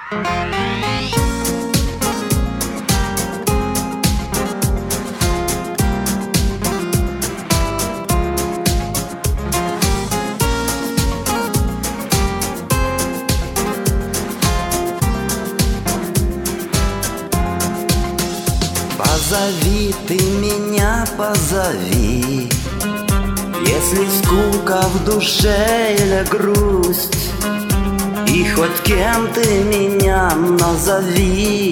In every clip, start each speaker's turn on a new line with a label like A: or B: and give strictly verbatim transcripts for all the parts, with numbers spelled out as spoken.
A: Позови ты меня, позови, если скука в душе или грусть, и хоть кем ты меня назови,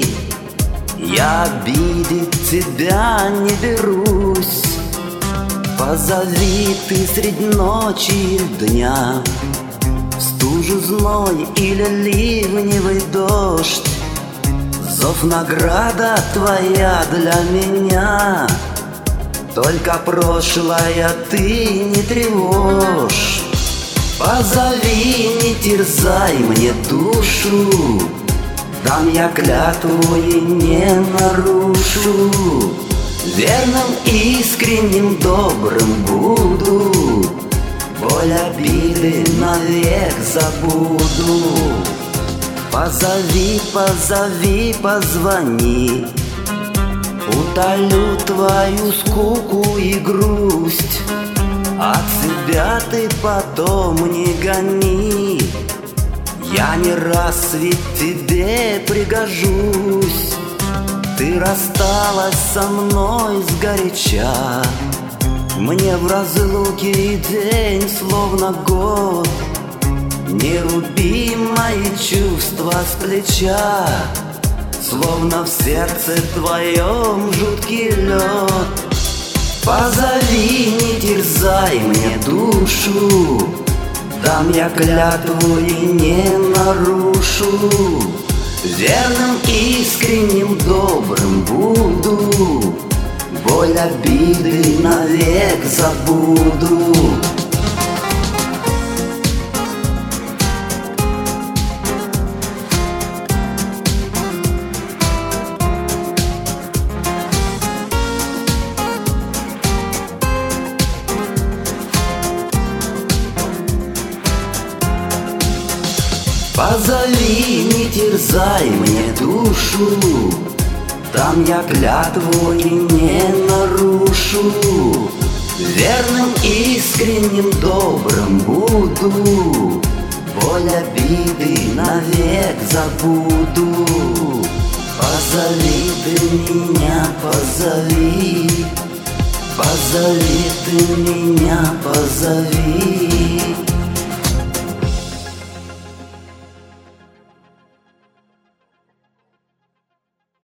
A: я обидеть тебя не берусь. Позови ты средь ночи или дня, в стужу зной или ливневый дождь, зов награда твоя для меня. Только прошлое ты не тревожь. Позови, не терзай мне душу, дам я клятву и не нарушу. Верным, искренним, добрым буду, боль обиды навек забуду. Позови, позови, позвони, утолю твою скуку и грусть. От себя ты потом не гони, я не раз ведь тебе пригожусь. Ты рассталась со мной сгоряча, мне в разлуке и день словно год. Не руби мои чувства с плеча, словно в сердце твоем жуткий лед. Позови, не терзай мне душу, дам я клятву и не нарушу. Верным, искренним, добрым буду, боль обиды навек забуду. Позови, не терзай мне душу, дам я клятву и не нарушу. Верным, искренним, добрым буду, боль обиды навек забуду. Позови ты меня, позови, позови ты меня, позови.